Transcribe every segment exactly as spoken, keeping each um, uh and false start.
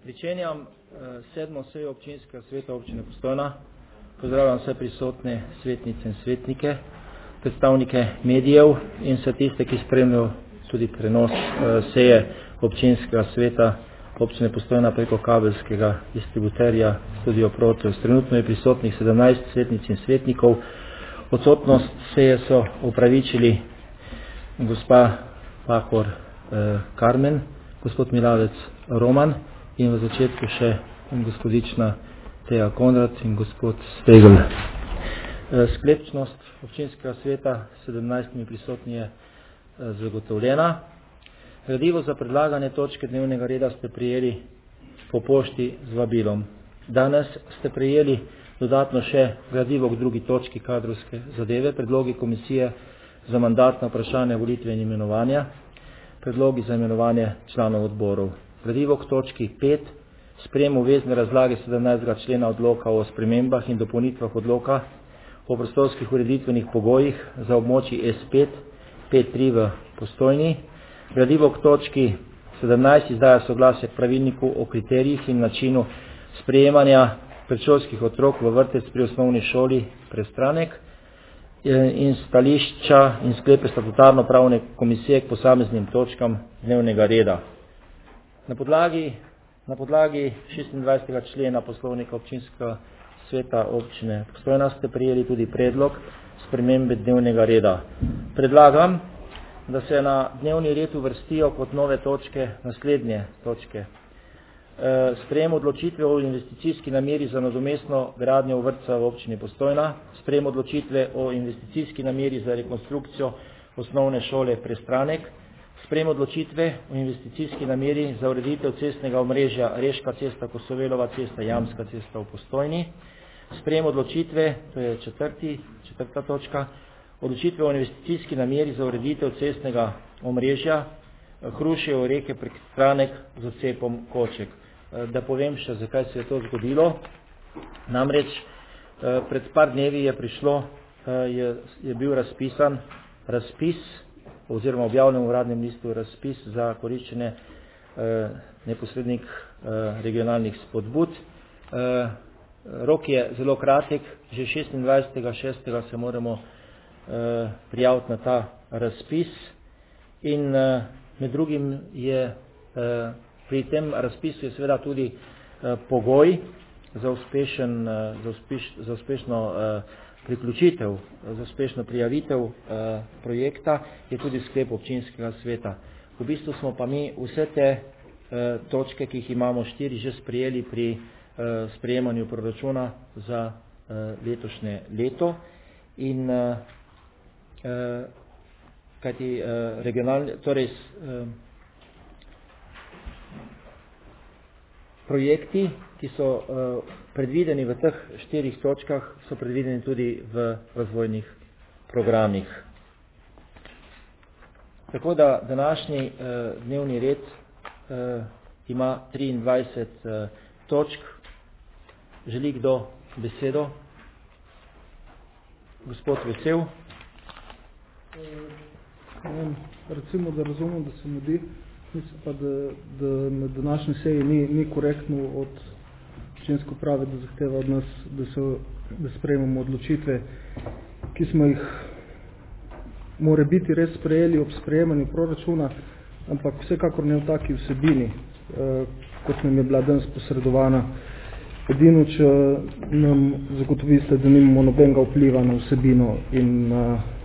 Pričenjam sedmo sejo občinskega sveta občine Postojna. Pozdravljam vse prisotne svetnice in svetnike, predstavnike medijev in vse tiste, ki spremljajo tudi prenos seje občinskega sveta občine Postojna preko kabelskega distributerja Studio Proteus. Trenutno je prisotnih sedemnajst svetnic in svetnikov. Odsotnost seje so upravičili gospa Pahor eh, Karmen, gospod Milavec Roman in v začetku še gospodična Teja Konrad in gospod Stegel. Eh, sklepčnost občinskega sveta s sedemnajstimi prisotni je eh, zagotovljena. Gradivo za predlaganje točke dnevnega reda ste prijeli po pošti z vabilom. Danes ste prijeli dodatno še gradivo k drugi točki kadrovske zadeve, predlogi komisije za mandatna vprašanja volitve in imenovanja, predlogi za imenovanje članov odborov. Gradivo k točki pet, sprejem obvezne razlage sedemnajstega člena odloka o spremembah in dopolnitvah odloka o prostorskih ureditvenih pogojih za območji S pet, pet tri v Postojni. Gradivo k točki sedemnajst izdaja soglasje k pravilniku o kriterijih in načinu sprejemanja predšolskih otrok v vrtec pri osnovni šoli Prestranek in stališča in sklepe statutarno pravne komisije k posameznim točkam dnevnega reda. Na podlagi, na podlagi šestindvajsetega člena poslovnika občinskega sveta občine Postojna ste prijeli tudi predlog spremembe dnevnega reda. Predlagam, da se na dnevni red uvrstijo kot nove točke naslednje točke. Sprejem odločitve o investicijski nameri za nadomestno gradnjo vrtca v občini Postojna, sprejem odločitve o investicijski nameri za rekonstrukcijo osnovne šole Prestranek, sprejem odločitve o investicijski nameri za ureditev cestnega omrežja Reška cesta, Kosovelova cesta, Jamska cesta v Postojni, sprejem odločitve, to je četrti, četrta točka, odločitve o investicijski nameri za ureditev cestnega omrežja Hruševo reke prek Stranek z odcepom Koček. Da povem še, zakaj se je to zgodilo. Namreč pred par dnevi je prišlo, je, je bil razpisan razpis oziroma objavljen v uradnem listu razpis za koriščenje neposrednih regionalnih spodbud. Rok je zelo kratek, že šestindvajsetega šestega se moramo prijaviti na ta razpis in med drugim je pri tem razpisu je seveda tudi pogoj za, uspešen, za, uspeš, za uspešno priključitev, za uspešno prijavitev projekta je tudi sklep občinskega sveta. V bistvu smo pa mi vse te točke, ki jih imamo štiri, že sprejeli pri sprejemanju proračuna za letošnje leto in kajti regionalni, torej projekti, ki so uh, predvideni v teh štirih točkah, so predvideni tudi v razvojnih programih. Tako da današnji uh, dnevni red uh, ima triindvajset uh, točk. Želi kdo besedo? Gospod Vesel. Uh, recimo, da razumem, da se mudi. Mislim pa, da, da na današnji seji ni, ni korektno od občinske uprave, da zahteva od nas, da, se, da sprejmemo odločitve, ki smo jih more biti res sprejeli ob sprejemanju proračuna, ampak vsekakor ne v taki vsebini, eh, kot nam je bila danes posredovana. Edino, če nam zagotoviste, da nimamo nobenega vpliva na vsebino in na,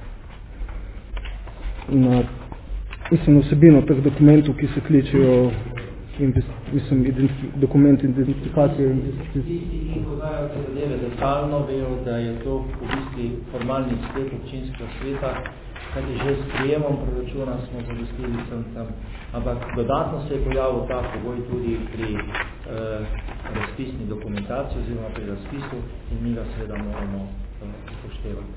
na mislim, vsebino teh dokumentov, ki se kličejo mislim, identif dokument identifikacije. Tisti, ki podajo te zadeve detaljno, vejo, da je to v bistvu formalni sklep občinskega sveta, kajti že s prijemom proračuna smo zadostili sem tam. Ampak dodatno se je pojavil ta pogoj tudi pri eh, razpisni dokumentaciji oziroma pri razpisu in mi ga seveda moramo eh, upoštevati.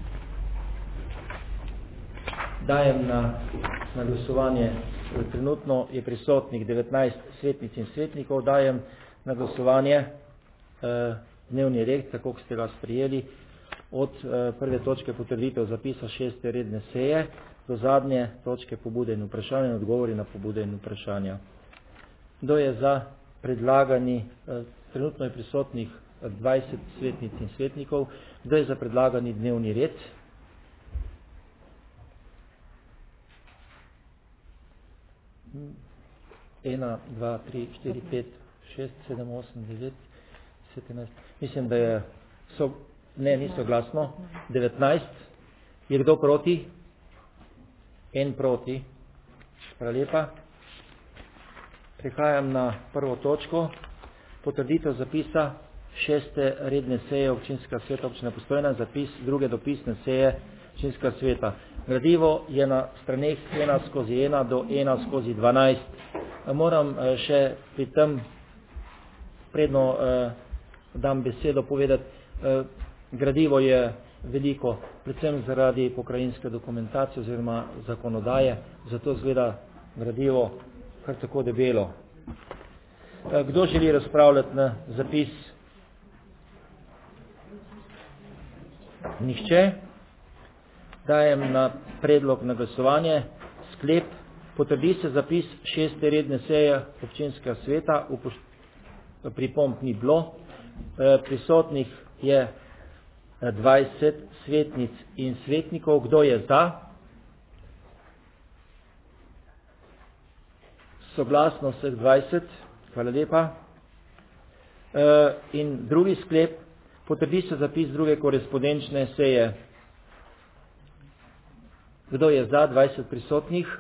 Dajem na, na glasovanje, trenutno je prisotnih devetnajst svetnic in svetnikov, dajem na glasovanje eh, dnevni red, tako kot ste ga sprejeli, od eh, prve točke potrditev zapisa šeste redne seje do zadnje točke pobude in vprašanja in odgovori na pobude in vprašanja. Kdo je za predlagani, trenutno je prisotnih dvajset svetnic in svetnikov. Kdo je za predlagani dnevni red? ena, dva, tri, štiri, pet, šest, sedem, osem, devet, sedemnajst. Mislim, da je so, ne, ni soglasno. devetnajst. Je kdo proti? En proti. Hvala lepa. Prihajam na prvo točko. Potrditev zapisa šeste redne seje občinskega sveta občine Postojna, zapis druge dopisne seje občinskega sveta. Gradivo je na straneh ena skozi ena do ena skozi dvanajst. Moram še pri tem, predno eh, dam besedo povedati, eh, gradivo je veliko, predvsem zaradi pokrajinske dokumentacije oziroma zakonodaje, zato zgleda gradivo kar tako debelo. Eh, kdo želi razpravljati na zapis? Nihče. Dajem na predlog na glasovanje sklep. Potrdi se zapis šeste redne seje občinskega sveta, pripomb ni bilo. E, prisotnih je dvajset svetnic in svetnikov. Kdo je za? Soglasno vseh dvajset. Hvala lepa. E, in drugi sklep. Potrdi se zapis druge korespondenčne seje. Kdo je za? dvajset prisotnih.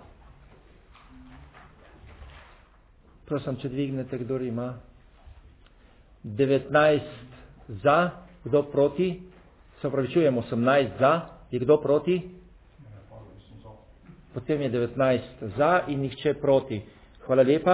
Prosim, če dvignete, kdo ima. devetnajst za, kdo proti? Se opravičujem, osemnajst za. Je kdo proti? Potem je devetnajst za in nihče proti. Hvala lepa.